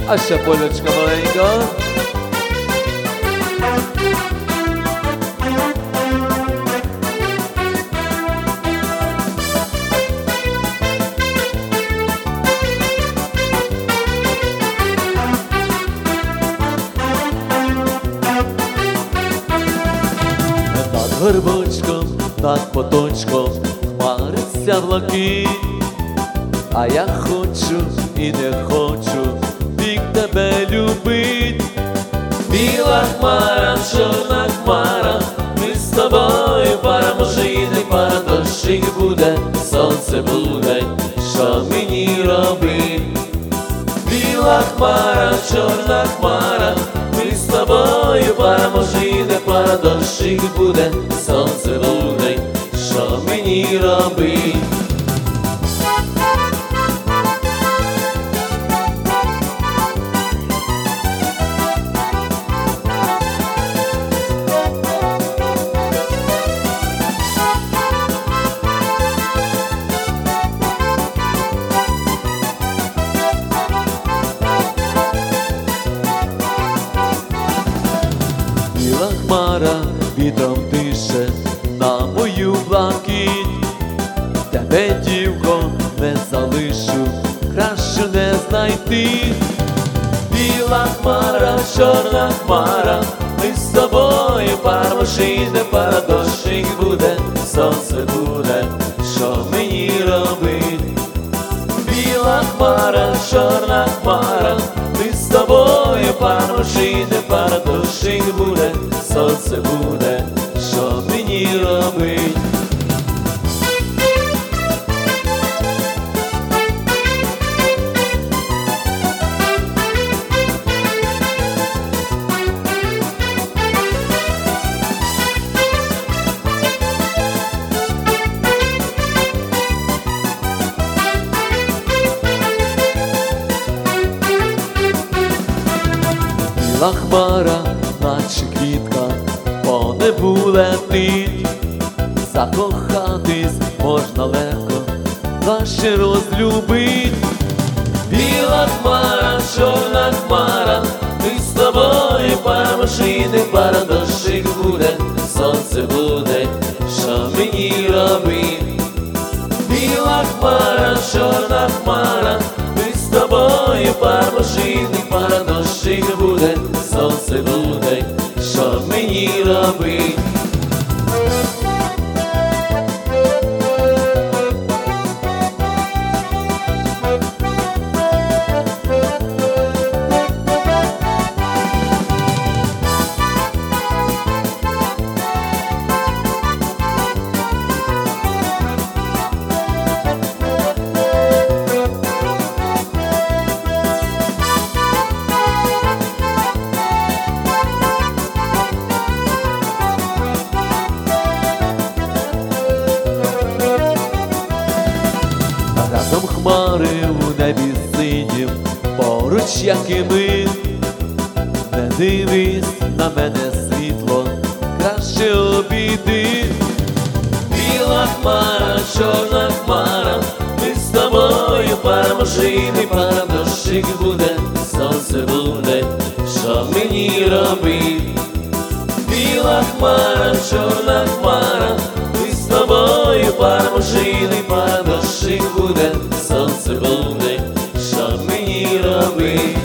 А ще полячка маленька. Над горбочком, над поточком хмариться блакить, а я хочу і не хочу вік тебе любить. Біла хмара, чорна хмара, ми з тобою пара, може і не пара, дощик буде, сонце буде, що мені робить? Біла хмара, чорна хмара, ми з тобою пара, може і не пара, дощик буде, сонце буде, що мені робить? Біла хмара вітром дише на мою блакить, тебе, дівко, не залишу, краще не знайти. Біла хмара, чорна хмара, ми з тобою пара, може і не пара, дощик буде, сонце буде, що мені робить? Біла хмара, чорна хмара, ми з тобою пара, може і не пара, дощик буде, сонце буде, що мені робить? Біла хмара, наче квітка, по небу летить, закохатись можна легко, краще розлюбить. Біла хмара, чорна хмара, ми з тобою пара, може і не пара, дощик буде, сонце буде, що мені робить? Біла хмара, чорна хмара, ми з тобою пара, може і не пара, дощик буде, сонце буде, що мені робить? Разом хмари у небі синім, поруч, як і ми. Не дивись на мене, світло, краще обійди. Біла хмара, чорна хмара, ми з тобою пара, може і не пара, дощик буде, сонце буде, що мені робить? Біла хмара, чорна хмара, ми з тобою пара, може і не пара, дощик буде, сонце буде, що мені робить?